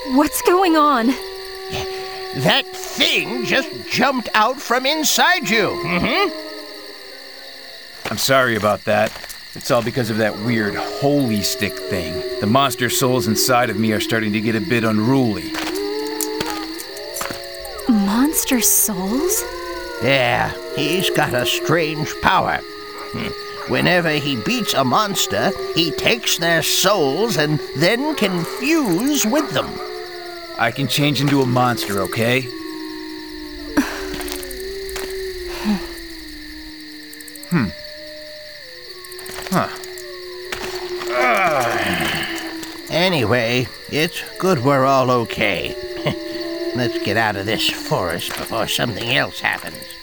What's going on? That thing just jumped out from inside you. I'm sorry about that. It's all because of that weird holy stick thing. The monster souls inside of me are starting to get a bit unruly. Monster souls? Yeah, he's got a strange power. Whenever he beats a monster, he takes their souls and then can fuse with them. I can change into a monster, okay? Anyway, it's good we're all okay. Let's get out of this forest before something else happens.